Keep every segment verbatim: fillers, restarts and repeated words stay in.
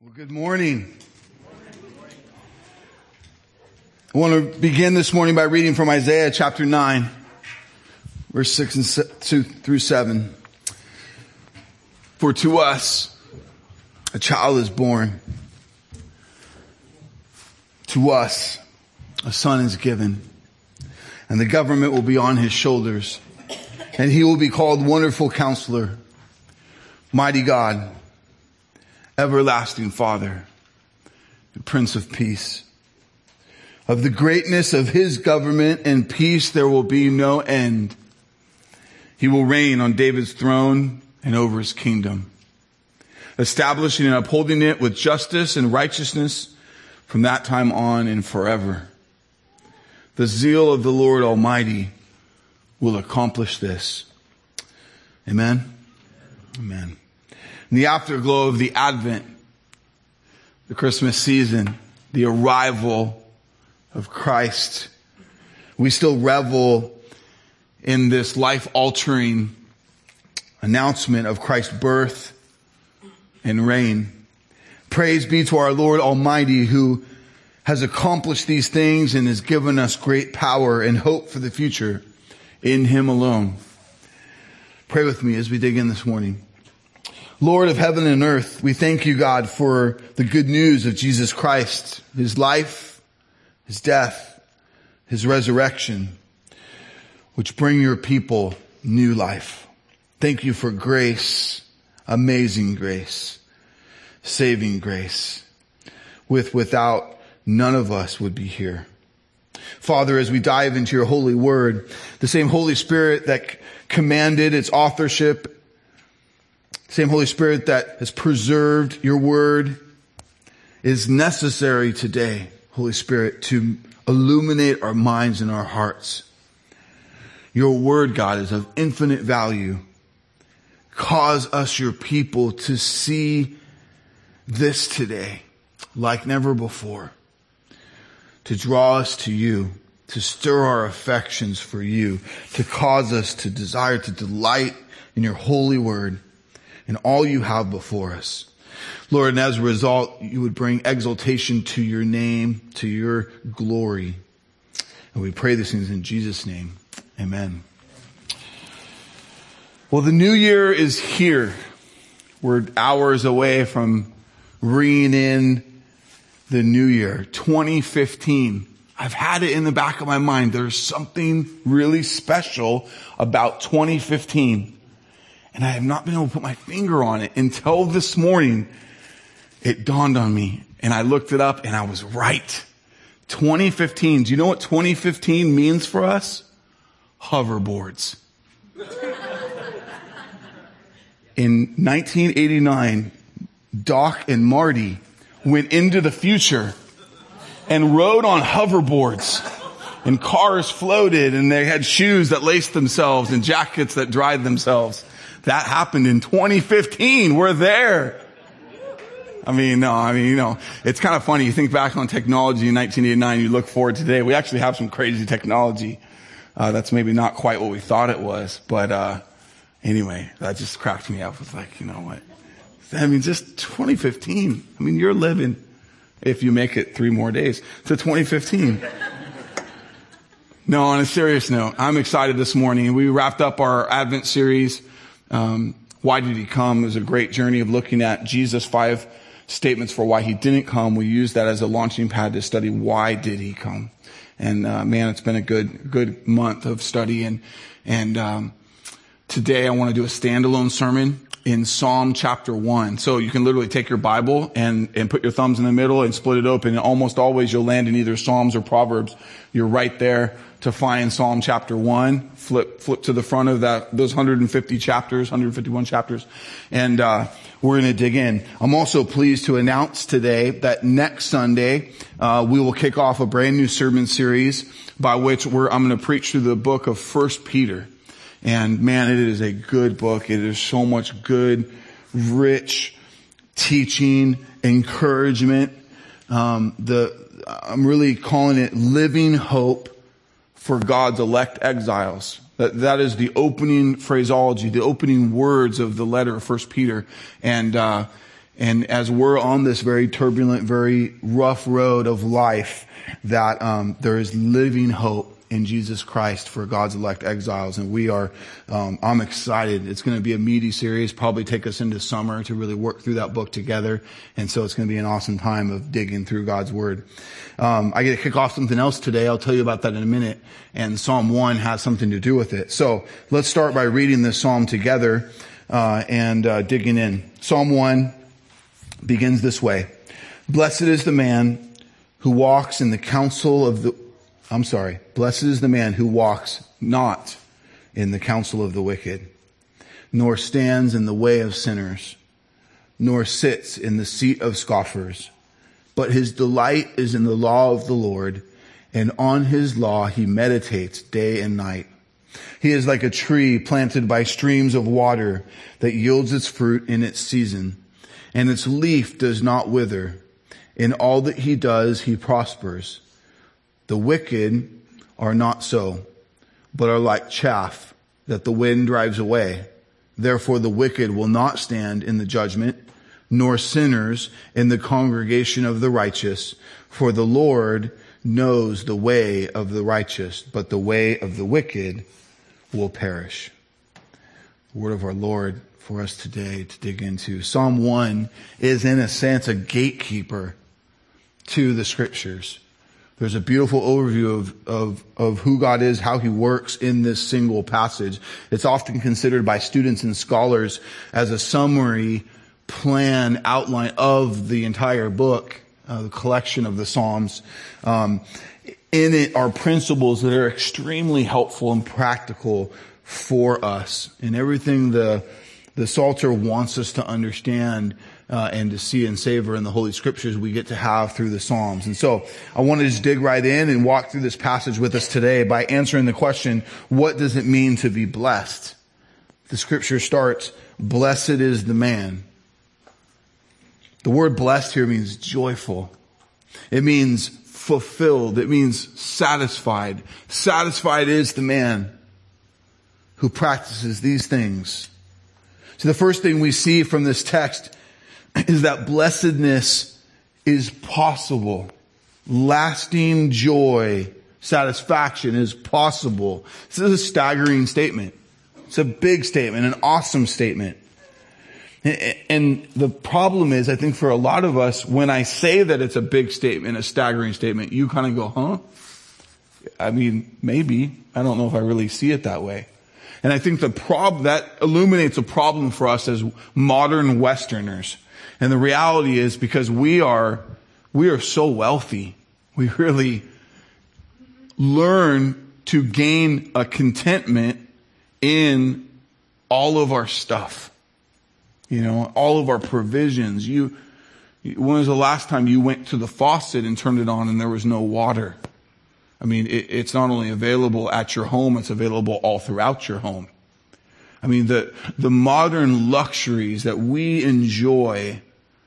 Well, good morning. I want to begin this morning by reading from Isaiah chapter nine, verse six and two through seven. For to us a child is born, to us a son is given, and the government will be on his shoulders, and he will be called Wonderful Counselor, Mighty God, Everlasting Father, the Prince of Peace. Of the greatness of his government and peace there will be no end. He will reign on David's throne and over his kingdom, establishing and upholding it with justice and righteousness from that time on and forever. The zeal of the Lord Almighty will accomplish this. Amen. Amen. In the afterglow of the Advent, the Christmas season, the arrival of Christ, we still revel in this life-altering announcement of Christ's birth and reign. Praise be to our Lord Almighty, who has accomplished these things and has given us great power and hope for the future in him alone. Pray with me as we dig in this morning. Lord of heaven and earth, we thank you, God, for the good news of Jesus Christ, his life, his death, his resurrection, which bring your people new life. Thank you for grace, amazing grace, saving grace. With, without, none of us would be here. Father, as we dive into your holy word, the same Holy Spirit that commanded its authorship, same Holy Spirit that has preserved your word, is necessary today, Holy Spirit, to illuminate our minds and our hearts. Your word, God, is of infinite value. Cause us, your people, to see this today like never before, to draw us to you, to stir our affections for you, to cause us to desire to delight in your holy word and all you have before us. Lord, and as a result, you would bring exaltation to your name, to your glory. And we pray these things in Jesus' name. Amen. Well, the new year is here. We're hours away from ringing in the new year, twenty fifteen. I've had it in the back of my mind. There's something really special about twenty fifteen. And I have not been able to put my finger on it until this morning. It dawned on me and I looked it up and I was right. twenty fifteen. Do you know what twenty fifteen means for us? Hoverboards. In nineteen eighty-nine, Doc and Marty went into the future and rode on hoverboards, and cars floated, and they had shoes that laced themselves and jackets that dried themselves. That happened in twenty fifteen. We're there. I mean, no, I mean, you know, it's kind of funny. You think back on technology in nineteen eighty-nine, you look forward to today. We actually have some crazy technology. Uh, that's maybe not quite what we thought it was. But, uh, anyway, that just cracked me up. It's like, you know what? I mean, just twenty fifteen. I mean, you're living, if you make it three more days, to twenty fifteen. No, on a serious note, I'm excited this morning. We wrapped up our Advent series. Um, why did he come? It was a great journey of looking at Jesus' five statements for why he didn't come. We used that as a launching pad to study why did he come. And, uh, man, it's been a good, good month of study. And, and, um, today I want to do a standalone sermon in Psalm chapter one. So you can literally take your Bible and, and put your thumbs in the middle and split it open. And almost always you'll land in either Psalms or Proverbs. You're right there to find Psalm chapter one. Flip, flip to the front of that, those one hundred fifty chapters, one hundred fifty-one chapters. And, uh, we're going to dig in. I'm also pleased to announce today that next Sunday, uh, we will kick off a brand new sermon series by which we're, I'm going to preach through the book of First Peter. And man, it is a good book. It is so much good, rich teaching, encouragement. Um, the, I'm really calling it living hope for God's elect exiles. That, that is the opening phraseology, the opening words of the letter of First Peter. And, uh, And as we're on this very turbulent, very rough road of life, that um, there is living hope in Jesus Christ for God's elect exiles. And we are, um, I'm excited. It's going to be a meaty series, probably take us into summer to really work through that book together. And so it's going to be an awesome time of digging through God's word. Um, I get to kick off something else today. I'll tell you about that in a minute. And Psalm one has something to do with it. So let's start by reading this psalm together, uh, and, uh, digging in. Psalm one begins this way. Blessed is the man who walks in the counsel of the I'm sorry. Blessed is the man who walks not in the counsel of the wicked, nor stands in the way of sinners, nor sits in the seat of scoffers. But his delight is in the law of the Lord, and on his law he meditates day and night. He is like a tree planted by streams of water that yields its fruit in its season, and its leaf does not wither. In all that he does, he prospers. The wicked are not so, but are like chaff that the wind drives away. Therefore the wicked will not stand in the judgment, nor sinners in the congregation of the righteous. For the Lord knows the way of the righteous, but the way of the wicked will perish. The word of our Lord for us today to dig into. Psalm one is in a sense a gatekeeper to the scriptures. There's a beautiful overview of, of, of who God is, how he works in this single passage. It's often considered by students and scholars as a summary plan outline of the entire book, uh, the collection of the Psalms. Um, in it are principles that are extremely helpful and practical for us. And everything the, the Psalter wants us to understand Uh, and to see and savor in the Holy Scriptures we get to have through the Psalms. And so I want to just dig right in and walk through this passage with us today by answering the question, what does it mean to be blessed? The Scripture starts, blessed is the man. The word blessed here means joyful. It means fulfilled. It means satisfied. Satisfied is the man who practices these things. So the first thing we see from this text is that blessedness is possible. Lasting joy, satisfaction is possible. This is a staggering statement. It's a big statement, an awesome statement. And the problem is, I think for a lot of us, when I say that it's a big statement, a staggering statement, you kind of go, huh? I mean, maybe. I don't know if I really see it that way. And I think the prob that illuminates a problem for us as modern Westerners. And the reality is because we are, we are so wealthy, we really learn to gain a contentment in all of our stuff. You know, all of our provisions. You, when was the last time you went to the faucet and turned it on and there was no water? I mean, it, it's not only available at your home, it's available all throughout your home. I mean, the, the modern luxuries that we enjoy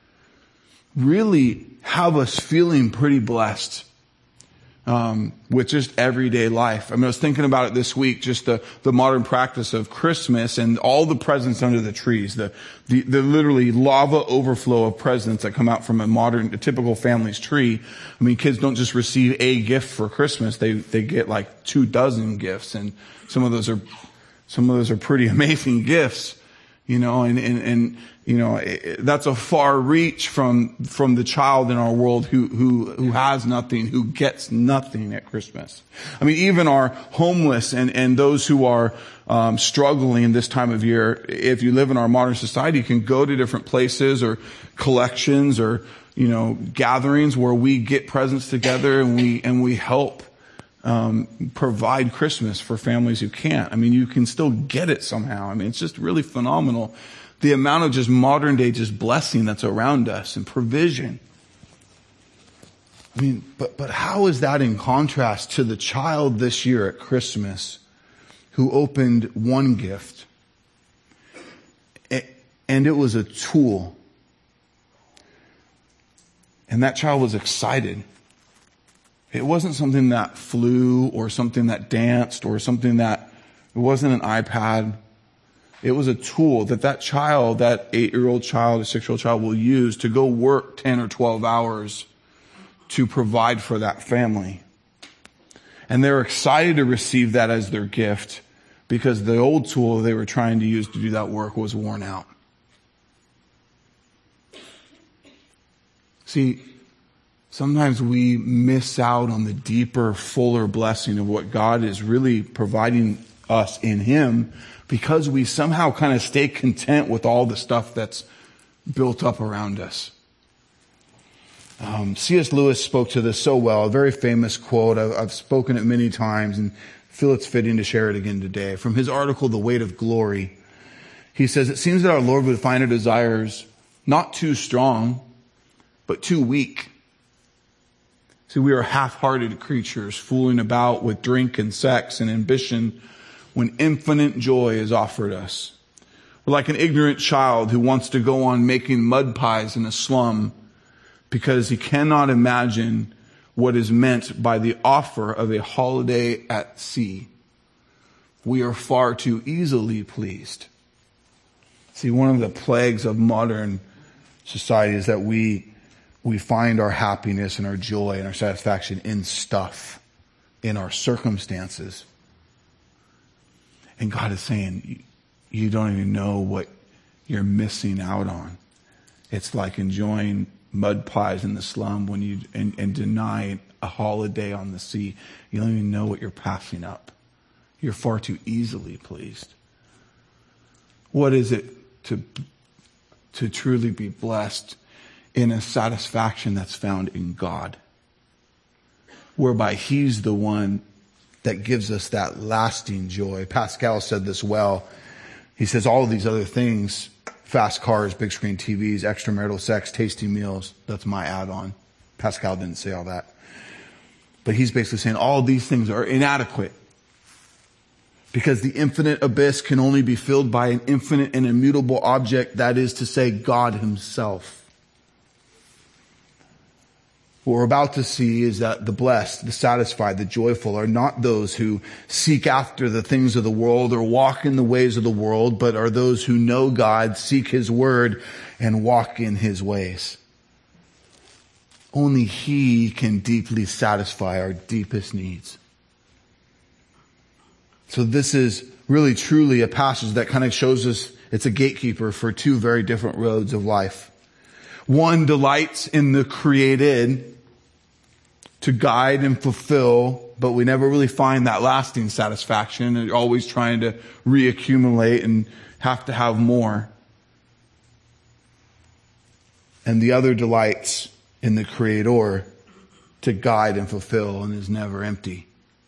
really have us feeling pretty blessed, um, with just everyday life. I mean, I was thinking about it this week, just the, the modern practice of Christmas and all the presents under the trees, the, the, the literally lava overflow of presents that come out from a modern, a typical family's tree. I mean, kids don't just receive a gift for Christmas. They, they get like two dozen gifts, and some of those are Some of those are pretty amazing gifts, you know, and, and, and, you know, it, that's a far reach from, from the child in our world who, who, who has nothing, who gets nothing at Christmas. I mean, even our homeless and, and those who are, um, struggling this time of year, if you live in our modern society, you can go to different places or collections or, you know, gatherings where we get presents together and we, and we help Um, provide Christmas for families who can't. I mean, you can still get it somehow. I mean, it's just really phenomenal. The amount of just modern day just blessing that's around us and provision. I mean, but, but how is that in contrast to the child this year at Christmas who opened one gift and it was a tool, and that child was excited. It wasn't something that flew or something that danced or something that, it wasn't an iPad. It was a tool that that child, that eight-year-old child, a six-year-old child will use to go work ten or twelve hours to provide for that family. And they're excited to receive that as their gift because the old tool they were trying to use to do that work was worn out. See, sometimes we miss out on the deeper, fuller blessing of what God is really providing us in Him because we somehow kind of stay content with all the stuff that's built up around us. Um, C S Lewis spoke to this so well, a very famous quote. I've, I've spoken it many times and feel it's fitting to share it again today. From his article, The Weight of Glory, he says, "It seems that our Lord would find our desires not too strong, but too weak. See, we are half-hearted creatures fooling about with drink and sex and ambition when infinite joy is offered us. We're like an ignorant child who wants to go on making mud pies in a slum because he cannot imagine what is meant by the offer of a holiday at sea. We are far too easily pleased." See, one of the plagues of modern society is that we we find our happiness and our joy and our satisfaction in stuff, in our circumstances. And God is saying, you don't even know what you're missing out on. It's like enjoying mud pies in the slum when you and, and denying a holiday on the sea. You don't even know what you're passing up. You're far too easily pleased. What is it to, to truly be blessed in a satisfaction that's found in God, whereby He's the one that gives us that lasting joy? Pascal said this well. He says all of these other things, fast cars, big screen T Vs, extramarital sex, tasty meals, that's my add-on. Pascal didn't say all that. But he's basically saying all of these things are inadequate because the infinite abyss can only be filled by an infinite and immutable object, that is to say, God Himself. What we're about to see is that the blessed, the satisfied, the joyful are not those who seek after the things of the world or walk in the ways of the world, but are those who know God, seek His word, and walk in His ways. Only He can deeply satisfy our deepest needs. So this is really truly a passage that kind of shows us it's a gatekeeper for two very different roads of life. One delights in the created to guide and fulfill, but we never really find that lasting satisfaction. And always trying to reaccumulate and have to have more. And the other delights in the Creator to guide and fulfill and is never empty.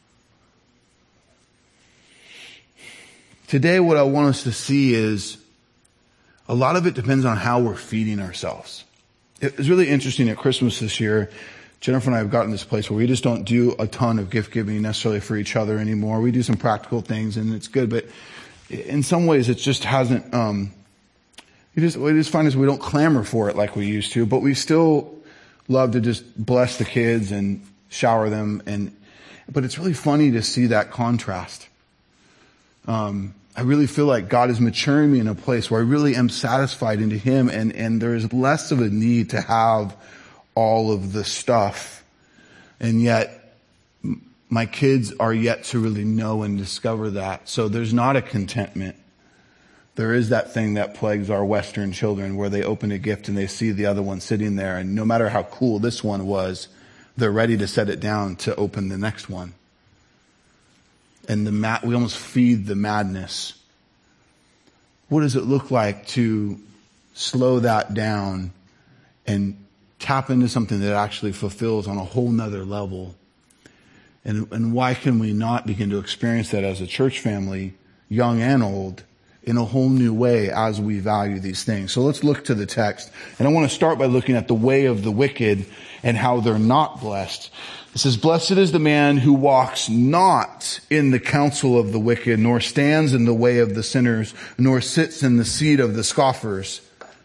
Today, what I want us to see is a lot of it depends on how we're feeding ourselves. It was really interesting at Christmas this year. Jennifer and I have gotten to this place where we just don't do a ton of gift giving necessarily for each other anymore. We do some practical things and it's good, but in some ways it just hasn't, um, we just, we just find is we don't clamor for it like we used to, but we still love to just bless the kids and shower them. And, but it's really funny to see that contrast. Um, I really feel like God is maturing me in a place where I really am satisfied into Him, and, and there's less of a need to have all of the stuff. And yet my kids are yet to really know and discover that. So there's not a contentment. There is that thing that plagues our Western children where they open a gift and they see the other one sitting there, and no matter how cool this one was, they're ready to set it down to open the next one. And the ma- we almost feed the madness. What does it look like to slow that down and tap into something that actually fulfills on a whole nother level? And, and why can we not begin to experience that as a church family, young and old, in a whole new way as we value these things? So let's look to the text. And I want to start by looking at the way of the wicked and how they're not blessed. It says, "Blessed is the man who walks not in the counsel of the wicked, nor stands in the way of the sinners, nor sits in the seat of the scoffers."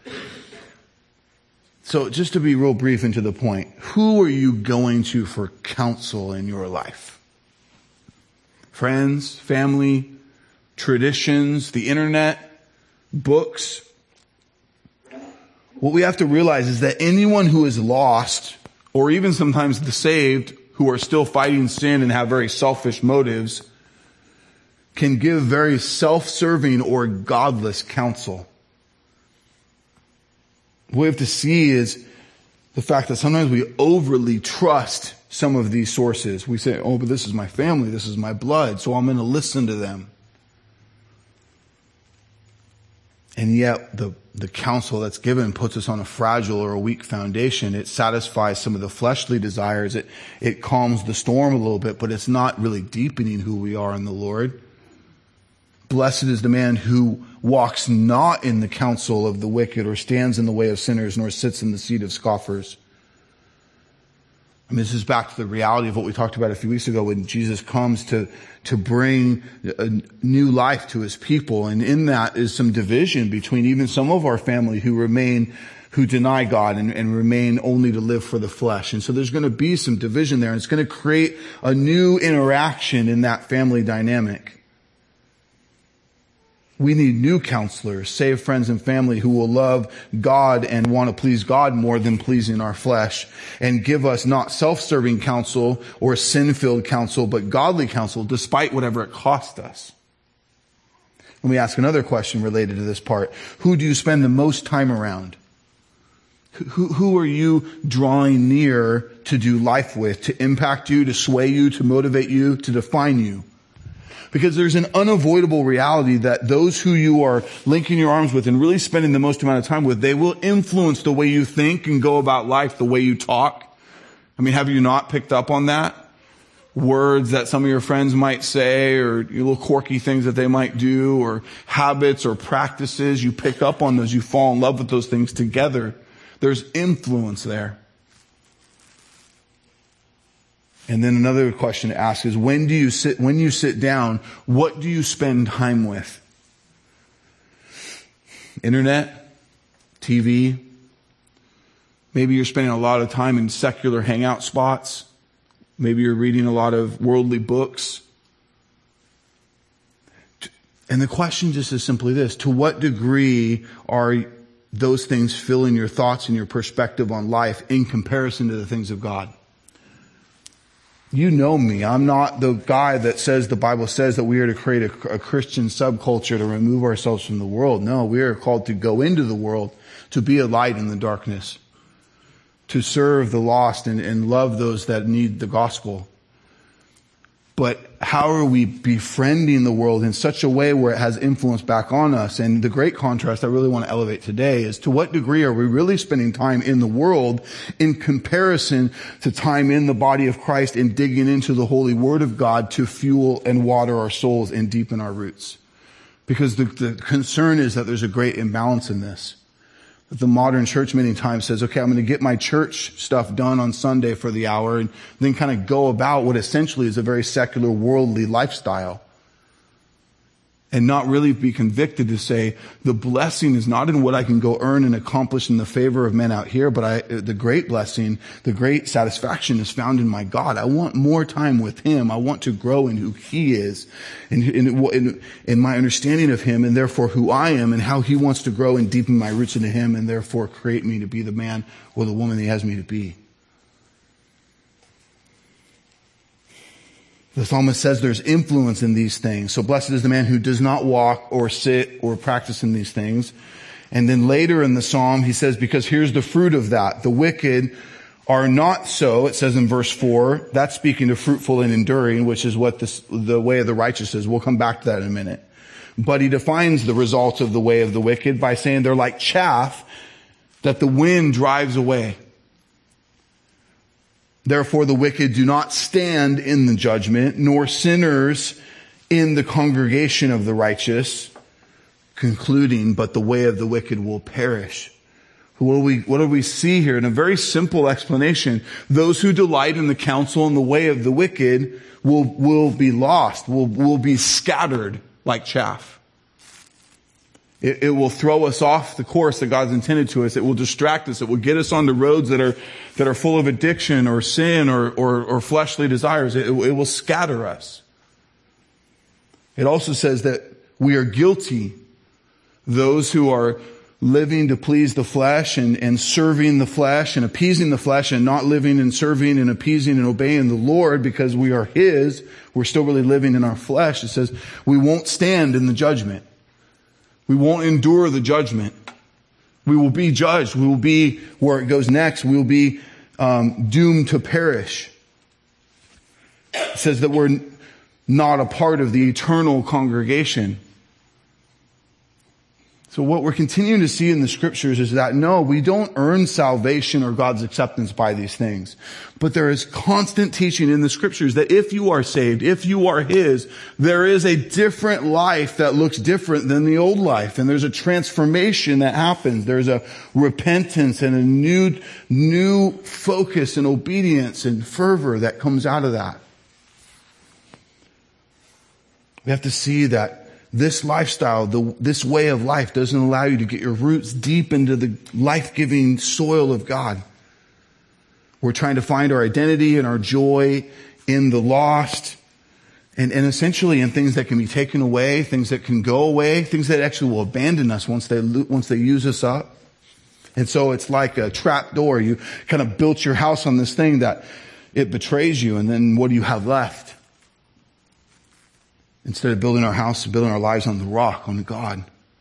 So just to be real brief and to the point, who are you going to for counsel in your life? Friends, family, traditions, the internet, books. What we have to realize is that anyone who is lost, or even sometimes the saved, who are still fighting sin and have very selfish motives, can give very self-serving or godless counsel. What we have to see is the fact that sometimes we overly trust some of these sources. We say, oh, but this is my family, this is my blood, so I'm going to listen to them. And yet the, the counsel that's given puts us on a fragile or a weak foundation. It satisfies some of the fleshly desires. It, it calms the storm a little bit, but it's not really deepening who we are in the Lord. Blessed is the man who walks not in the counsel of the wicked, or stands in the way of sinners, nor sits in the seat of scoffers. I mean, this is back to the reality of what we talked about a few weeks ago when Jesus comes to, to bring a new life to his people. And in that is some division between even some of our family who remain, who deny God and, and remain only to live for the flesh. And so there's going to be some division there, and it's going to create a new interaction in that family dynamic. We need new counselors, saved friends and family who will love God and want to please God more than pleasing our flesh, and give us not self-serving counsel or sin-filled counsel, but godly counsel despite whatever it costs us. Let me ask another question related to this part. Who do you spend the most time around? Who, who are you drawing near to do life with, to impact you, to sway you, to motivate you, to define you? Because there's an unavoidable reality that those who you are linking your arms with and really spending the most amount of time with, they will influence the way you think and go about life, the way you talk. I mean, have you not picked up on that? Words that some of your friends might say, or little quirky things that they might do, or habits or practices. You pick up on those. You fall in love with those things together. There's influence there. And then another question to ask is, when do you sit, when you sit down, what do you spend time with? Internet? T V? Maybe you're spending a lot of time in secular hangout spots. Maybe you're reading a lot of worldly books. And the question just is simply this: to what degree are those things filling your thoughts and your perspective on life in comparison to the things of God? You know me. I'm not the guy that says the Bible says that we are to create a, a Christian subculture to remove ourselves from the world. No, we are called to go into the world, to be a light in the darkness, to serve the lost and, and love those that need the gospel. But how are we befriending the world in such a way where it has influence back on us? And the great contrast I really want to elevate today is, to what degree are we really spending time in the world in comparison to time in the body of Christ and digging into the holy word of God to fuel and water our souls and deepen our roots? Because the, the concern is that there's a great imbalance in this. The modern church many times says, okay, I'm going to get my church stuff done on Sunday for the hour, and then kind of go about what essentially is a very secular, worldly lifestyle. And not really be convicted to say, the blessing is not in what I can go earn and accomplish in the favor of men out here, but I, the great blessing, the great satisfaction is found in my God. I want more time with him. I want to grow in who he is, and in, in, in my understanding of him, and therefore who I am, and how he wants to grow and deepen my roots into him, and therefore create me to be the man or the woman he has me to be. The psalmist says there's influence in these things. So blessed is the man who does not walk or sit or practice in these things. And then later in the psalm, he says, because here's the fruit of that. The wicked are not so. It says in verse four, that's speaking of fruitful and enduring, which is what this, the way of the righteous is. We'll come back to that in a minute. But he defines the results of the way of the wicked by saying they're like chaff that the wind drives away. Therefore the wicked do not stand in the judgment, nor sinners in the congregation of the righteous, concluding, but the way of the wicked will perish. What do we, what do we see here? In a very simple explanation, those who delight in the counsel and the way of the wicked will, will be lost, will, will be scattered like chaff. It, it will throw us off the course that God's intended to us. It will distract us. It will get us on the roads that are, that are full of addiction or sin or, or, or fleshly desires. It, it will scatter us. It also says that we are guilty those who are living to please the flesh and, and serving the flesh and appeasing the flesh and not living and serving and appeasing and obeying the Lord because we are His, we're still really living in our flesh. It says we won't stand in the judgment. We won't endure the judgment. We will be judged. We will be, where it goes next, we will be um, doomed to perish. It says that we're not a part of the eternal congregation. So what we're continuing to see in the scriptures is that no, we don't earn salvation or God's acceptance by these things. But there is constant teaching in the scriptures that if you are saved, if you are His, there is a different life that looks different than the old life. And there's a transformation that happens. There's a repentance and a new, new focus and obedience and fervor that comes out of that. We have to see that this lifestyle, the, this way of life doesn't allow you to get your roots deep into the life-giving soil of God. We're trying to find our identity and our joy in the lost and, and essentially in things that can be taken away, things that can go away, things that actually will abandon us once they, once they use us up. And so it's like a trap door. You kind of built your house on this thing that it betrays you, and then what do you have left? Instead of building our house, building our lives on the rock, on God.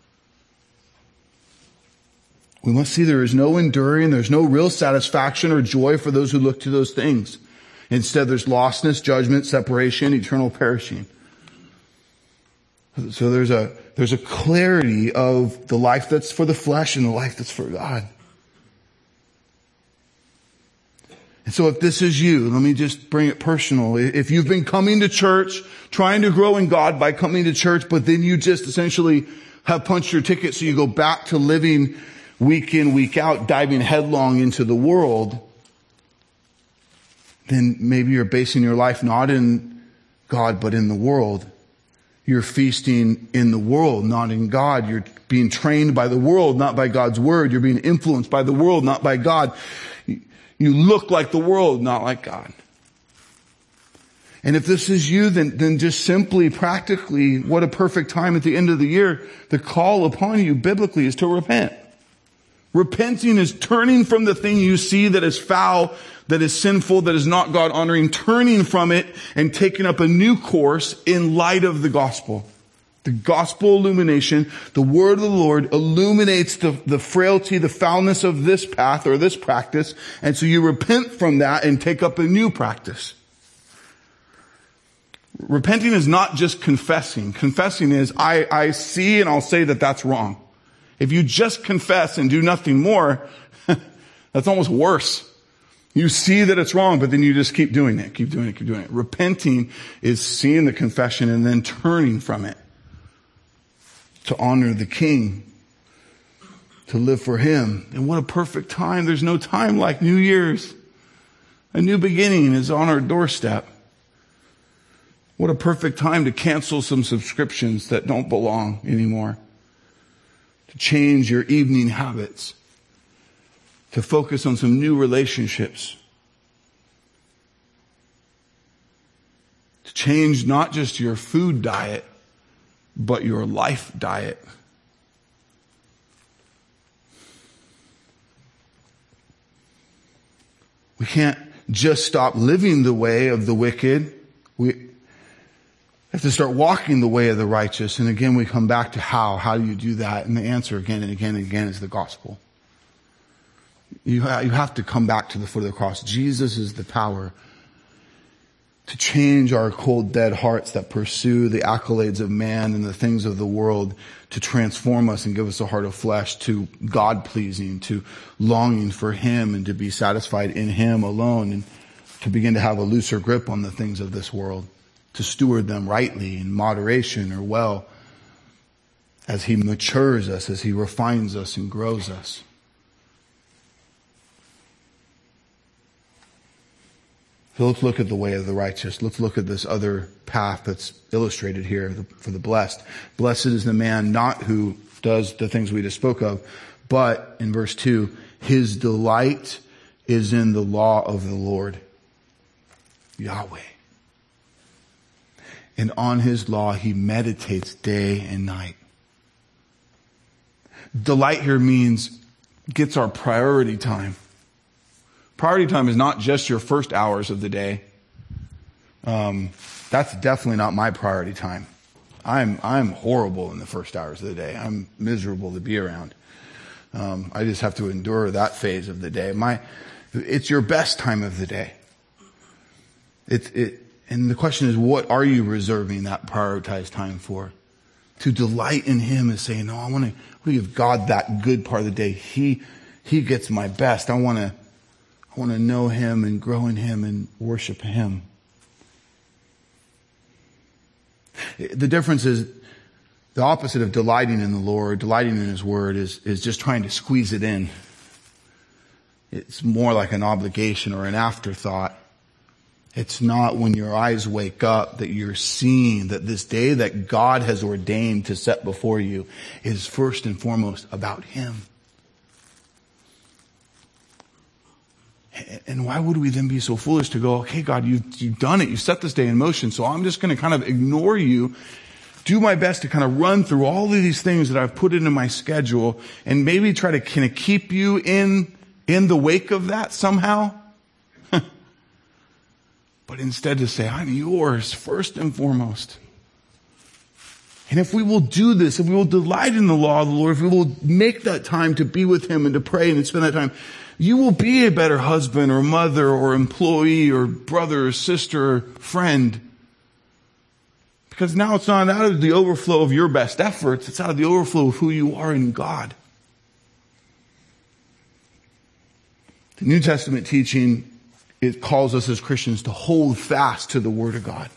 We must see there is no enduring, there's no real satisfaction or joy for those who look to those things. Instead, there's lostness, judgment, separation, eternal perishing. So there's a, there's a clarity of the life that's for the flesh and the life that's for God. And so if this is you, let me just bring it personal. If you've been coming to church, trying to grow in God by coming to church, but then you just essentially have punched your ticket so you go back to living week in, week out, diving headlong into the world, then maybe you're basing your life not in God, but in the world. You're feasting in the world, not in God. You're being trained by the world, not by God's word. You're being influenced by the world, not by God. You look like the world, not like God. And if this is you, then, then just simply, practically, what a perfect time at the end of the year. The call upon you biblically is to repent. Repenting is turning from the thing you see that is foul, that is sinful, that is not God honoring, turning from it and taking up a new course in light of the gospel. The gospel illumination, the word of the Lord illuminates the, the frailty, the foulness of this path or this practice. And so you repent from that and take up a new practice. Repenting is not just confessing. Confessing is, I, I see and I'll say that that's wrong. If you just confess and do nothing more, that's almost worse. You see that it's wrong, but then you just keep doing it, keep doing it, keep doing it. Repenting is seeing the confession and then turning from it. To honor the King, to live for Him. And what a perfect time. There's no time like New Year's. A new beginning is on our doorstep. What a perfect time to cancel some subscriptions that don't belong anymore. To change your evening habits. To focus on some new relationships. To change not just your food diet, but your life diet. We can't just stop living the way of the wicked. We have to start walking the way of the righteous. And again, we come back to how. How do you do that? And the answer again and again and again is the gospel. You have, you have to come back to the foot of the cross. Jesus is the power to change our cold, dead hearts that pursue the accolades of man and the things of the world, to transform us and give us a heart of flesh to God-pleasing, to longing for Him and to be satisfied in Him alone, and to begin to have a looser grip on the things of this world, to steward them rightly in moderation or well as He matures us, as He refines us and grows us. So let's look at the way of the righteous. Let's look at this other path that's illustrated here for the blessed. Blessed is the man not who does the things we just spoke of, but in verse two, his delight is in the law of the Lord, Yahweh. And on His law he meditates day and night. Delight here means gets our priority time. Priority time is not just your first hours of the day. Um, that's definitely not my priority time. I'm, I'm horrible in the first hours of the day. I'm miserable to be around. Um, I just have to endure that phase of the day. My, it's your best time of the day. It, it, and the question is, what are you reserving that prioritized time for? To delight in Him is saying, no, I want to give God that good part of the day. He, He gets my best. I want to, I want to know Him and grow in Him and worship Him. The difference is the opposite of delighting in the Lord, delighting in His Word is, is just trying to squeeze it in. It's more like an obligation or an afterthought. It's not when your eyes wake up that you're seeing that this day that God has ordained to set before you is first and foremost about Him. And why would we then be so foolish to go, okay, God, you've, you've done it. You set this day in motion. So I'm just going to kind of ignore you, do my best to kind of run through all of these things that I've put into my schedule and maybe try to kind of keep you in, in the wake of that somehow. But instead to say, I'm yours first and foremost. And if we will do this, if we will delight in the law of the Lord, if we will make that time to be with Him and to pray and to spend that time, you will be a better husband or mother or employee or brother or sister or friend. Because now it's not out of the overflow of your best efforts, it's out of the overflow of who you are in God. The New Testament teaching, it calls us as Christians to hold fast to the Word of God.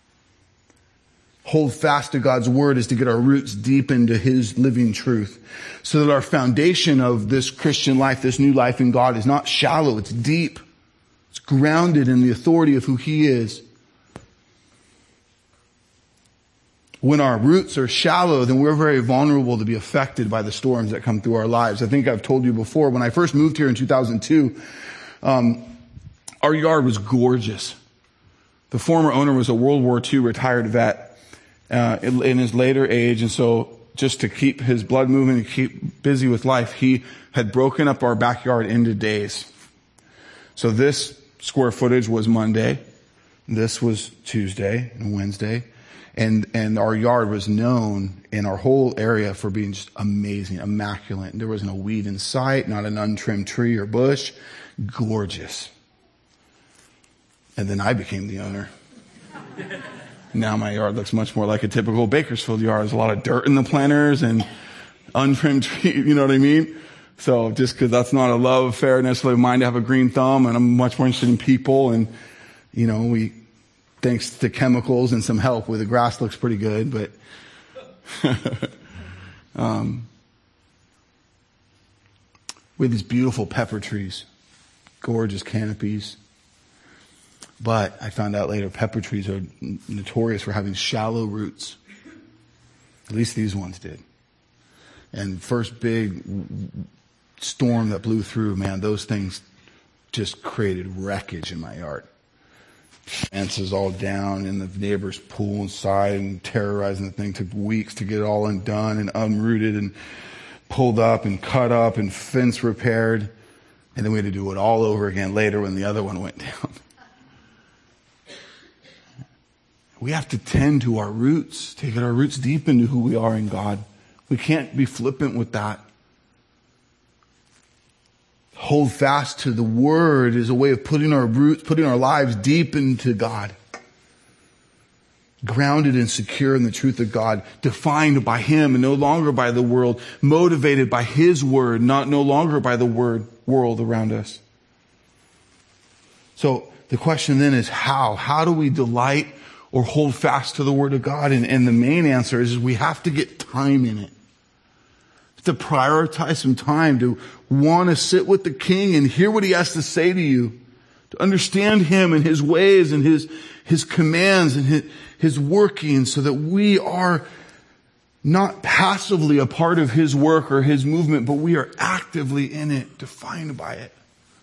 Hold fast to God's Word is to get our roots deep into His living truth so that our foundation of this Christian life, this new life in God is not shallow, it's deep. It's grounded in the authority of who He is. When our roots are shallow, then we're very vulnerable to be affected by the storms that come through our lives. I think I've told you before, when I first moved here in two thousand two, um, our yard was gorgeous. The former owner was a World War Two retired vet. Uh, in, in his later age, and so just to keep his blood moving and keep busy with life, he had broken up our backyard into days. So this square footage was Monday, this was Tuesday and Wednesday, and and our yard was known in our whole area for being just amazing, immaculate. There wasn't a weed in sight, not an untrimmed tree or bush, gorgeous. And then I became the owner. Now my yard looks much more like a typical Bakersfield yard. There's a lot of dirt in the planters and untrimmed trees, you know what I mean? So just because that's not a love affair necessarily of mine to have a green thumb, and I'm much more interested in people, and, you know, we, thanks to chemicals and some help, with the grass looks pretty good, but, um, we have these beautiful pepper trees, gorgeous canopies. But I found out later, pepper trees are notorious for having shallow roots. At least these ones did. And first big storm that blew through, man, those things just created wreckage in my yard. Fences all down in the neighbor's pool inside and terrorizing the thing. Took weeks to get it all undone and unrooted and pulled up and cut up and fence repaired. And then we had to do it all over again later when the other one went down. We have to tend to our roots, take our roots deep into who we are in God. We can't be flippant with that. Hold fast to the Word is a way of putting our roots, putting our lives deep into God. Grounded and secure in the truth of God, defined by Him and no longer by the world, motivated by His Word, not no longer by the word world around us. So the question then is how? How do we delight or hold fast to the Word of God? And, and the main answer is, is we have to get time in it. To prioritize some time to want to sit with the King and hear what He has to say to you. To understand Him and His ways and His, His commands and His, His working, so that we are not passively a part of His work or His movement, but we are actively in it, defined by it.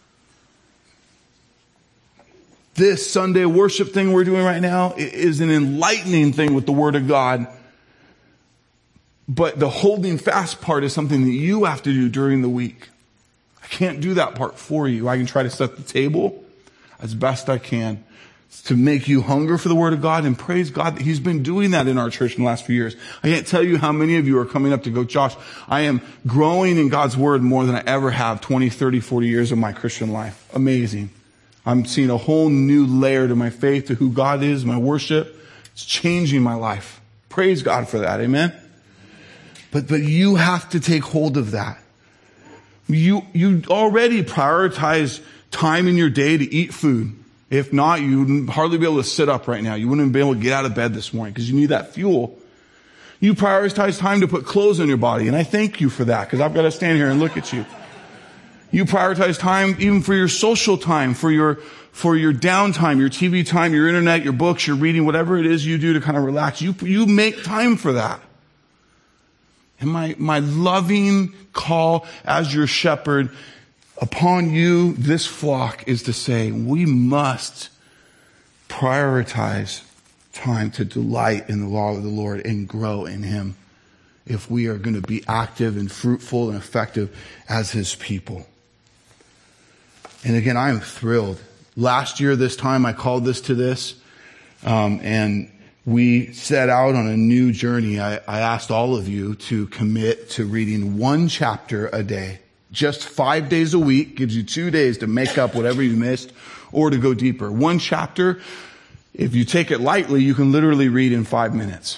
This Sunday worship thing we're doing right now is an enlightening thing with the Word of God. But the holding fast part is something that you have to do during the week. I can't do that part for you. I can try to set the table as best I can to make you hunger for the Word of God, and praise God that He's been doing that in our church in the last few years. I can't tell you how many of you are coming up to go, Josh, I am growing in God's Word more than I ever have twenty, thirty, forty years of my Christian life. Amazing. I'm seeing a whole new layer to my faith, to who God is, my worship. It's changing my life. Praise God for that. Amen. But, but you have to take hold of that. You, you already prioritize time in your day to eat food. If not, you wouldn't hardly be able to sit up right now. You wouldn't be able to get out of bed this morning because you need that fuel. You prioritize time to put clothes on your body. And I thank you for that because I've got to stand here and look at you. You prioritize time even for your social time, for your, for your downtime, your T V time, your internet, your books, your reading, whatever it is you do to kind of relax. You, you make time for that. And my, my loving call as your shepherd upon you, this flock, is to say, we must prioritize time to delight in the law of the Lord and grow in Him if we are going to be active and fruitful and effective as His people. And again, I am thrilled. Last year, this time, I called this to this, um, and we set out on a new journey. I, I asked all of you to commit to reading one chapter a day. Just five days a week gives you two days to make up whatever you missed or to go deeper. One chapter, if you take it lightly, you can literally read in five minutes.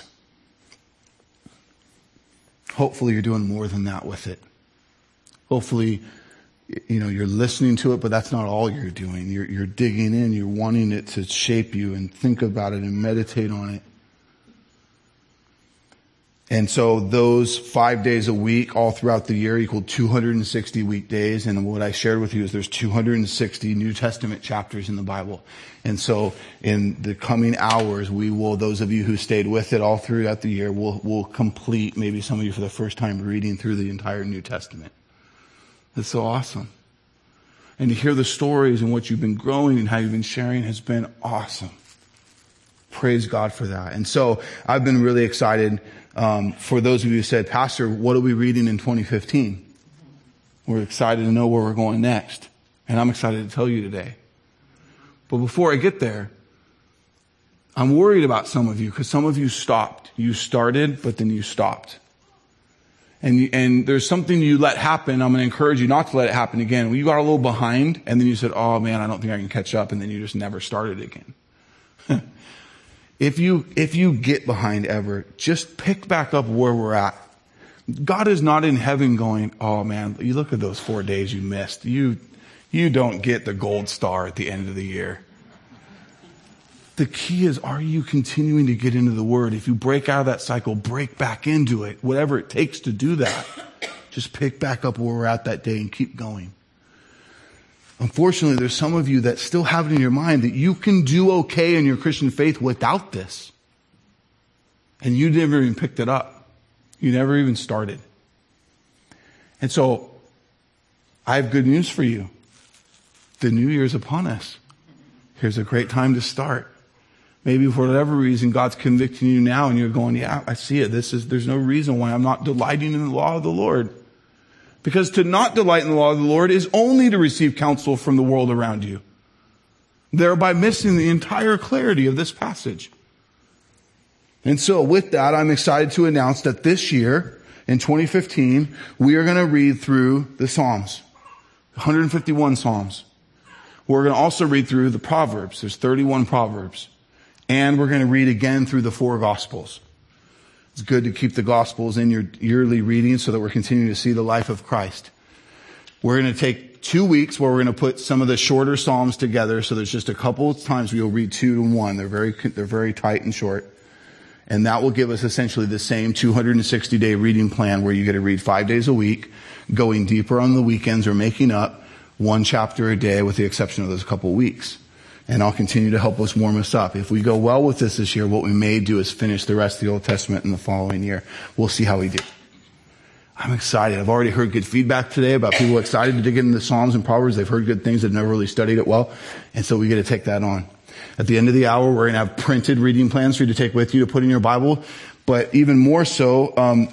Hopefully you're doing more than that with it. Hopefully, you know, you're listening to it, but that's not all you're doing. You're, you're digging in. You're wanting it to shape you and think about it and meditate on it. And so those five days a week all throughout the year equal two hundred sixty weekdays. And what I shared with you is there's two hundred sixty New Testament chapters in the Bible. And so in the coming hours, we will, those of you who stayed with it all throughout the year, will will complete, maybe some of you for the first time, reading through the entire New Testament. It's so awesome. And to hear the stories and what you've been growing and how you've been sharing has been awesome. Praise God for that. And so I've been really excited um, for those of you who said, Pastor, what are we reading in twenty fifteen? We're excited to know where we're going next. And I'm excited to tell you today. But before I get there, I'm worried about some of you because some of you stopped. You started, but then you stopped. And, you, and there's something you let happen. I'm going to encourage you not to let it happen again. When you got a little behind and then you said, oh man, I don't think I can catch up. And then you just never started again. If you, if you get behind ever, just pick back up where we're at. God is not in heaven going, oh man, you look at those four days you missed. You, you don't get the gold star at the end of the year. The key is, are you continuing to get into the Word? If you break out of that cycle, break back into it. Whatever it takes to do that. Just pick back up where we're at that day and keep going. Unfortunately, there's some of you that still have it in your mind that you can do okay in your Christian faith without this. And you never even picked it up. You never even started. And so, I have good news for you. The new year's upon us. Here's a great time to start. Maybe for whatever reason, God's convicting you now and you're going, yeah, I see it. This is, there's no reason why I'm not delighting in the law of the Lord. Because to not delight in the law of the Lord is only to receive counsel from the world around you, thereby missing the entire clarity of this passage. And so with that, I'm excited to announce that this year, in twenty fifteen, we are going to read through the Psalms, one hundred fifty-one Psalms. We're going to also read through the Proverbs. There's thirty-one Proverbs. And we're going to read again through the four Gospels. It's good to keep the Gospels in your yearly reading so that we're continuing to see the life of Christ. We're going to take two weeks where we're going to put some of the shorter Psalms together. So there's just a couple of times we'll read two to one. They're very, they're very tight and short. And that will give us essentially the same two hundred sixty day reading plan where you get to read five days a week, going deeper on the weekends or making up one chapter a day with the exception of those couple of weeks. And I'll continue to help us warm us up. If we go well with this this year, what we may do is finish the rest of the Old Testament in the following year. We'll see how we do. I'm excited. I've already heard good feedback today about people excited to dig into the Psalms and Proverbs. They've heard good things. They've never really studied it well. And so we get to take that on. At the end of the hour, we're going to have printed reading plans for you to take with you to put in your Bible. But even more so, um,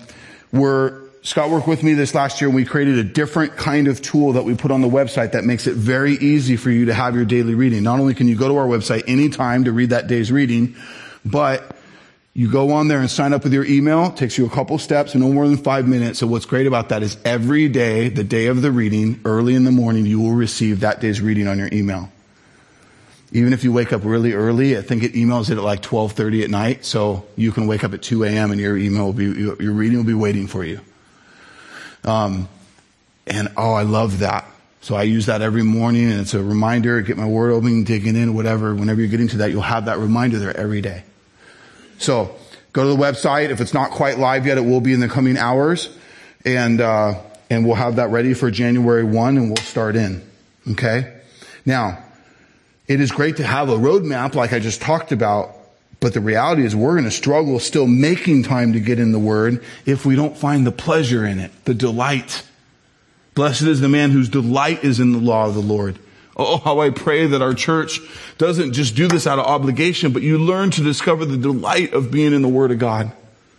we're, Scott worked with me this last year and we created a different kind of tool that we put on the website that makes it very easy for you to have your daily reading. Not only can you go to our website anytime to read that day's reading, but you go on there and sign up with your email. It takes you a couple steps and no more than five minutes. So what's great about that is every day, the day of the reading, early in the morning, you will receive that day's reading on your email. Even if you wake up really early, I think it emails it at like twelve thirty at night. So you can wake up at two a.m. and your email will be, your reading will be waiting for you. Um, and oh, I love that. So I use that every morning and it's a reminder, get my word open, digging in, whatever. Whenever you're getting to that, you'll have that reminder there every day. So go to the website. If it's not quite live yet, it will be in the coming hours. And, uh, and we'll have that ready for January first and we'll start in. Okay. Now, it is great to have a roadmap like I just talked about, but the reality is we're going to struggle still making time to get in the Word if we don't find the pleasure in it, the delight. Blessed is the man whose delight is in the law of the Lord. Oh, how I pray that our church doesn't just do this out of obligation, but you learn to discover the delight of being in the Word of God.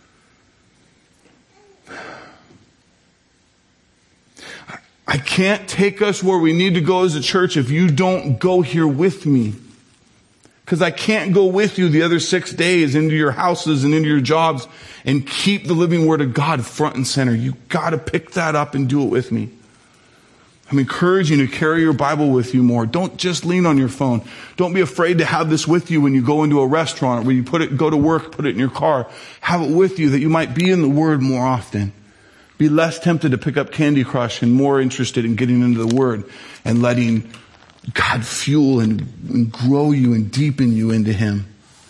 I can't take us where we need to go as a church if you don't go here with me. Because I can't go with you the other six days into your houses and into your jobs and keep the living Word of God front and center. You got to pick that up and do it with me. I'm encouraging you to carry your Bible with you more. Don't just lean on your phone. Don't be afraid to have this with you when you go into a restaurant or when you put it, go to work, put it in your car. Have it with you that you might be in the Word more often. Be less tempted to pick up Candy Crush and more interested in getting into the Word and letting God fuel and, and grow you and deepen you into Him.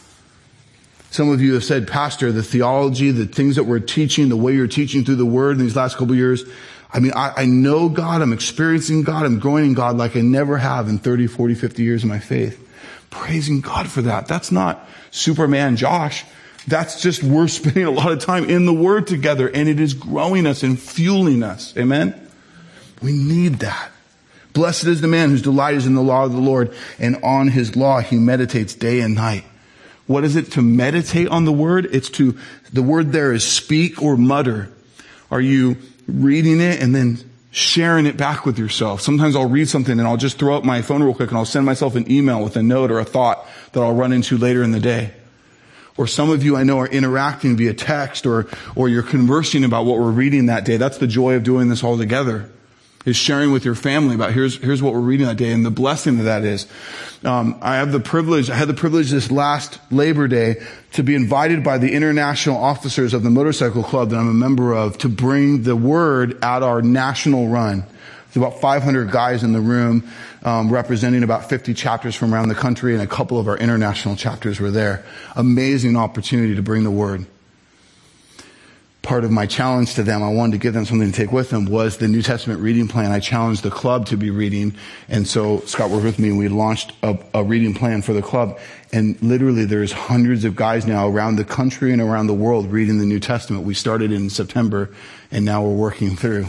Some of you have said, Pastor, the theology, the things that we're teaching, the way you're teaching through the Word in these last couple of years, I mean, I, I know God, I'm experiencing God, I'm growing in God like I never have in thirty, forty, fifty years of my faith. Praising God for that. That's not Superman Josh. That's just we're spending a lot of time in the Word together and it is growing us and fueling us. Amen? We need that. Blessed is the man whose delight is in the law of the Lord, and on His law he meditates day and night. What is it to meditate on the Word? It's to, the word there is speak or mutter. Are you reading it and then sharing it back with yourself? Sometimes I'll read something and I'll just throw up my phone real quick and I'll send myself an email with a note or a thought that I'll run into later in the day. Or some of you I know are interacting via text or, or you're conversing about what we're reading that day. That's the joy of doing this all together, is sharing with your family about here's, here's what we're reading that day and the blessing that that is. Um, I have the privilege, I had the privilege this last Labor Day to be invited by the international officers of the motorcycle club that I'm a member of to bring the Word at our national run. There's about five hundred guys in the room, um, representing about fifty chapters from around the country, and a couple of our international chapters were there. Amazing opportunity to bring the Word. Part of my challenge to them, I wanted to give them something to take with them, was the New Testament reading plan. I challenged the club to be reading, and so Scott worked with me and we launched a, a reading plan for the club. And literally there's hundreds of guys now around the country and around the world reading the New Testament. We started in September and now we're working through.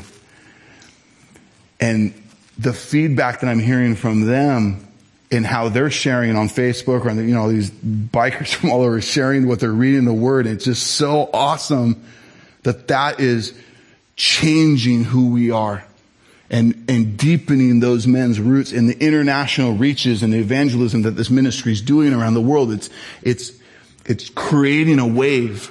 And the feedback that I'm hearing from them and how they're sharing on Facebook or on the, you know, these bikers from all over sharing what they're reading the Word, it's just so awesome that that is changing who we are and, and deepening those men's roots in the international reaches and the evangelism that this ministry is doing around the world. It's, it's, it's creating a wave.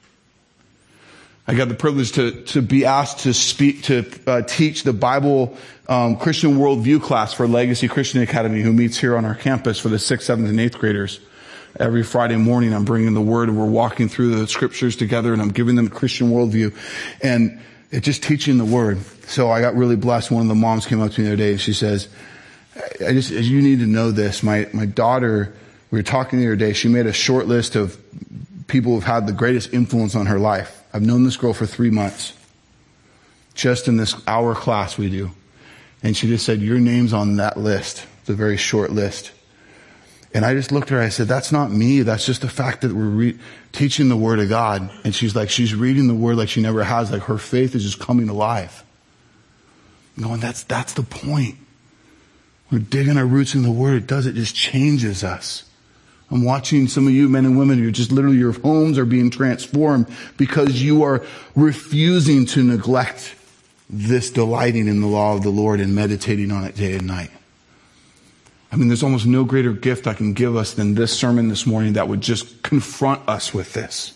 I got the privilege to, to be asked to speak, to uh, teach the Bible, um, Christian Worldview class for Legacy Christian Academy, who meets here on our campus for the sixth, seventh, and eighth graders. Every Friday morning, I'm bringing the Word and we're walking through the scriptures together and I'm giving them a Christian worldview and it's just teaching the Word. So I got really blessed. One of the moms came up to me the other day and she says, I just, you need to know this. My, my daughter, we were talking the other day, she made a short list of people who've had the greatest influence on her life. I've known this girl for three months, just in this hour class we do. And she just said, your name's on that list. It's a very short list. And I just looked at her, I said, that's not me. That's just the fact that we're re- teaching the Word of God. And she's like, she's reading the Word like she never has. Like her faith is just coming alive. I'm going, that's, that's the point. We're digging our roots in the Word. It does, it just changes us. I'm watching some of you men and women, you're just literally, your homes are being transformed because you are refusing to neglect this delighting in the law of the Lord and meditating on it day and night. I mean, there's almost no greater gift I can give us than this sermon this morning that would just confront us with this.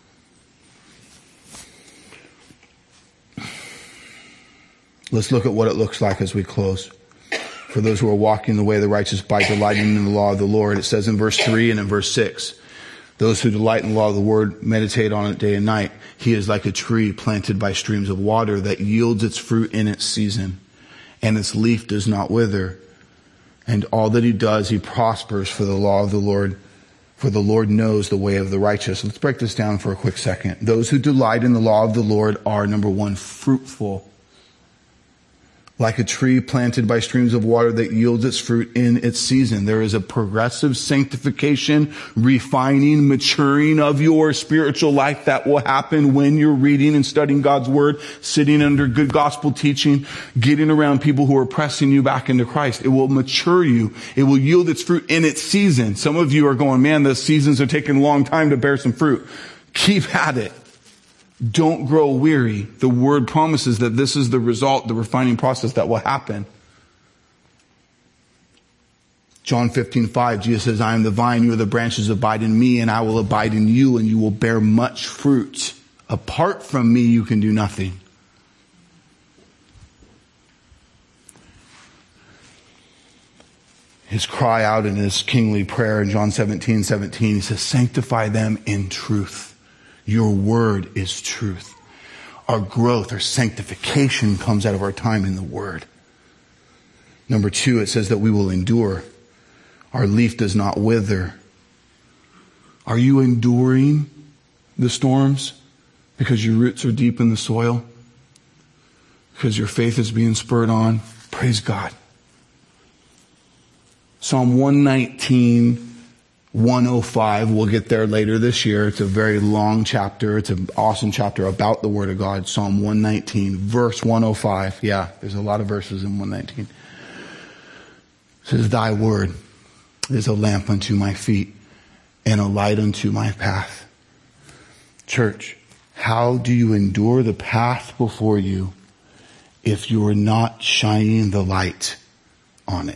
Let's look at what it looks like as we close. For those who are walking the way of the righteous by delighting in the law of the Lord. It says in verse three and in verse six, those who delight in the law of the word meditate on it day and night. He is like a tree planted by streams of water that yields its fruit in its season, and its leaf does not wither. And all that he does, he prospers. For the law of the Lord, for the Lord knows the way of the righteous. Let's break this down for a quick second. Those who delight in the law of the Lord are, number one, fruitful. Like a tree planted by streams of water that yields its fruit in its season. There is a progressive sanctification, refining, maturing of your spiritual life that will happen when you're reading and studying God's word, sitting under good gospel teaching, getting around people who are pressing you back into Christ. It will mature you. It will yield its fruit in its season. Some of you are going, man, the seasons are taking a long time to bear some fruit. Keep at it. Don't grow weary. The word promises that this is the result, the refining process that will happen. John fifteen five, Jesus says, I am the vine, you are the branches, abide in me, and I will abide in you, and you will bear much fruit. Apart from me, you can do nothing. His cry out in his kingly prayer in John seventeen seventeen, he says, sanctify them in truth. Your word is truth. Our growth, our sanctification comes out of our time in the word. Number two, it says that we will endure. Our leaf does not wither. Are you enduring the storms because your roots are deep in the soil? Because your faith is being spurred on? Praise God. Psalm one nineteen, one oh five, we'll get there later this year. It's a very long chapter. It's an awesome chapter about the Word of God. Psalm one nineteen, verse one oh five. Yeah, there's a lot of verses in one nineteen. It says, thy word is a lamp unto my feet and a light unto my path. Church, how do you endure the path before you if you are not shining the light on it?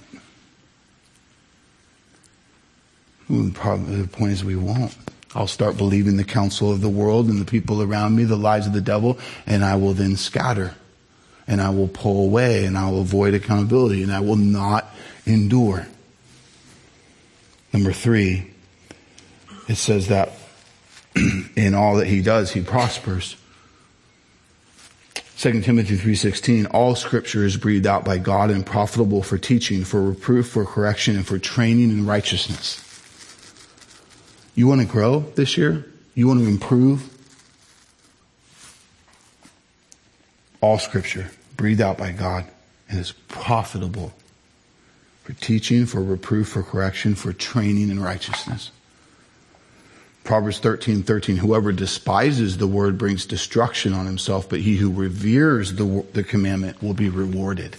Probably the point is we won't. I'll start believing the counsel of the world and the people around me, the lies of the devil, and I will then scatter. And I will pull away, and I will avoid accountability, and I will not endure. Number three, it says that in all that he does, he prospers. Second Timothy three sixteen, all scripture is breathed out by God and profitable for teaching, for reproof, for correction, and for training in righteousness. You want to grow this year? You want to improve? All scripture, breathed out by God, and is profitable for teaching, for reproof, for correction, for training in righteousness. Proverbs thirteen thirteen, whoever despises the word brings destruction on himself, but he who reveres the, the commandment will be rewarded.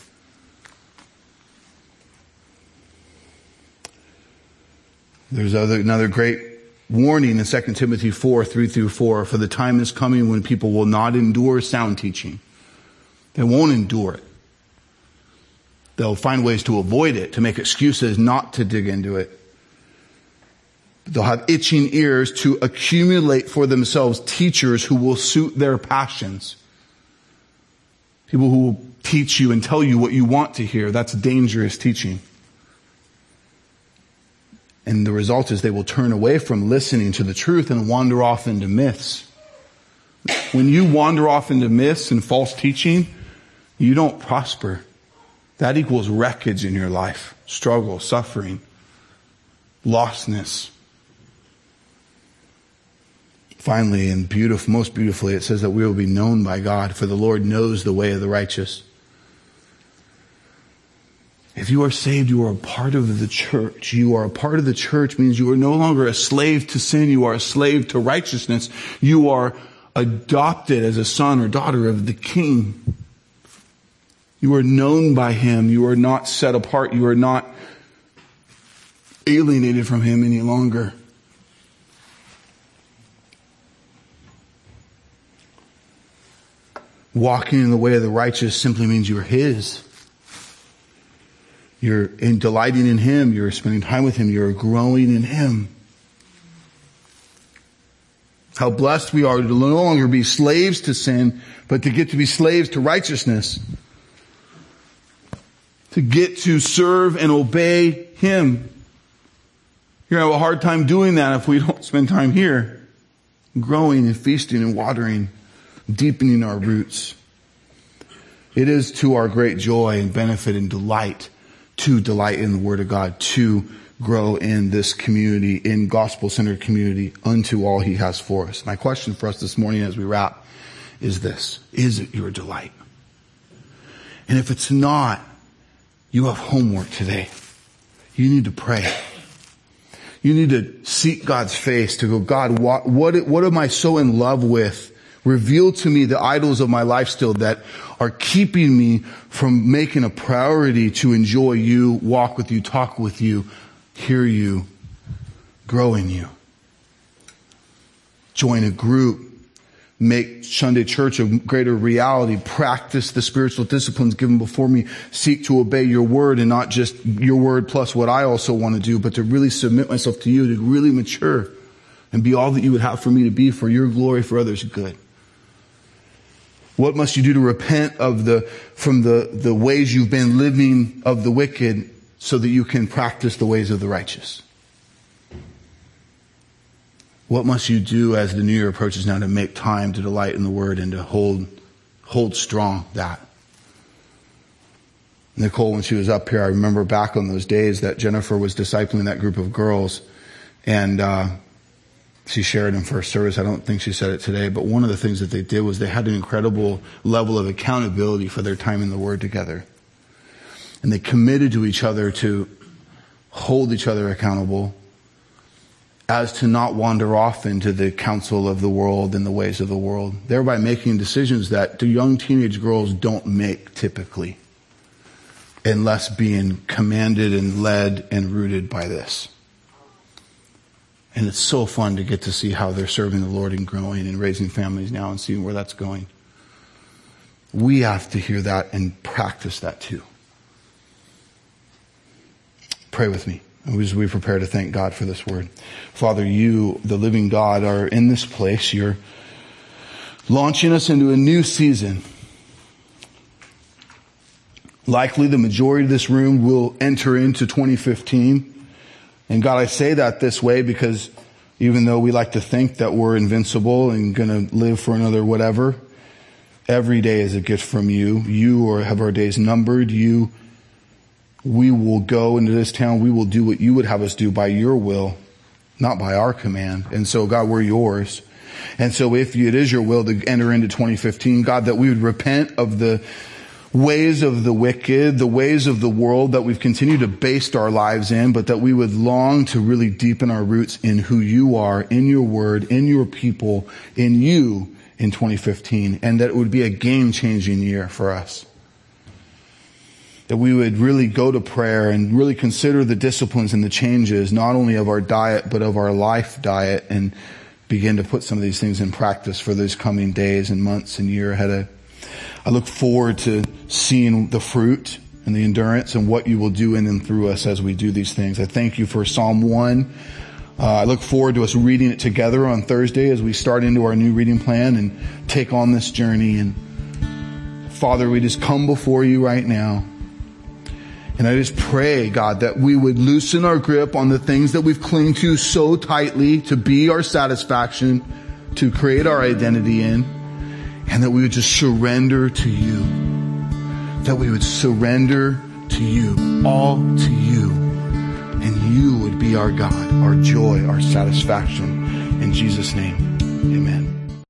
There's other, another great warning in Second Timothy four, three through four, for the time is coming when people will not endure sound teaching. They won't endure it. They'll find ways to avoid it, to make excuses not to dig into it. They'll have itching ears to accumulate for themselves teachers who will suit their passions. People who will teach you and tell you what you want to hear. That's dangerous teaching. And the result is they will turn away from listening to the truth and wander off into myths. When you wander off into myths and false teaching, you don't prosper. That equals wreckage in your life. Struggle, suffering, lostness. Finally, and beautiful, most beautifully, it says that we will be known by God, for the Lord knows the way of the righteous. If you are saved, you are a part of the church. You are a part of the church means you are no longer a slave to sin. You are a slave to righteousness. You are adopted as a son or daughter of the King. You are known by him. You are not set apart. You are not alienated from him any longer. Walking in the way of the righteous simply means you're his. You're in delighting in him. You're spending time with him. You're growing in him. How blessed we are to no longer be slaves to sin, but to get to be slaves to righteousness. To get to serve and obey him. You're going to have a hard time doing that if we don't spend time here. Growing and feasting and watering. Deepening our roots. It is to our great joy and benefit and delight to delight in the Word of God, to grow in this community, in gospel-centered community, unto all he has for us. My question for us this morning as we wrap is this: is it your delight? And if it's not, you have homework today. You need to pray. You need to seek God's face, to go, God, what, what, what am I so in love with? Reveal to me the idols of my life still that are keeping me from making a priority to enjoy you, walk with you, talk with you, hear you, grow in you. Join a group. Make Sunday church a greater reality. Practice the spiritual disciplines given before me. Seek to obey your word, and not just your word plus what I also want to do, but to really submit myself to you, to really mature and be all that you would have for me to be, for your glory, for others' good. What must you do to repent of the, from the, the ways you've been living of the wicked, so that you can practice the ways of the righteous? What must you do as the new year approaches now to make time to delight in the word and to hold, hold strong that? Nicole, when she was up here, I remember back on those days that Jennifer was discipling that group of girls, and, uh, she shared in first service. I don't think she said it today, but one of the things that they did was they had an incredible level of accountability for their time in the Word together. And they committed to each other to hold each other accountable, as to not wander off into the counsel of the world and the ways of the world, thereby making decisions that the young teenage girls don't make typically, unless being commanded and led and rooted by this. And it's so fun to get to see how they're serving the Lord and growing and raising families now and seeing where that's going. We have to hear that and practice that too. Pray with me as we prepare to thank God for this word. Father, you, the living God, are in this place. You're launching us into a new season. Likely the majority of this room will enter into twenty fifteen. And God, I say that this way because even though we like to think that we're invincible and going to live for another whatever, every day is a gift from you. You or have our days numbered. You, we will go into this town. We will do what you would have us do by your will, not by our command. And so, God, we're yours. And so if it is your will to enter into twenty fifteen, God, that we would repent of the ways of the wicked, the ways of the world that we've continued to base our lives in, but that we would long to really deepen our roots in who you are, in your word, in your people, in you in twenty fifteen, and that it would be a game-changing year for us. That we would really go to prayer and really consider the disciplines and the changes, not only of our diet, but of our life diet, and begin to put some of these things in practice for those coming days and months and year ahead of. I look forward to seeing the fruit and the endurance and what you will do in and through us as we do these things. I thank you for Psalm one. Uh, I look forward to us reading it together on Thursday as we start into our new reading plan and take on this journey. And Father, we just come before you right now. And I just pray, God, that we would loosen our grip on the things that we've clung to so tightly to be our satisfaction, to create our identity in. And that we would just surrender to you. That we would surrender to you, all to you. And you would be our God, our joy, our satisfaction. In Jesus' name, amen.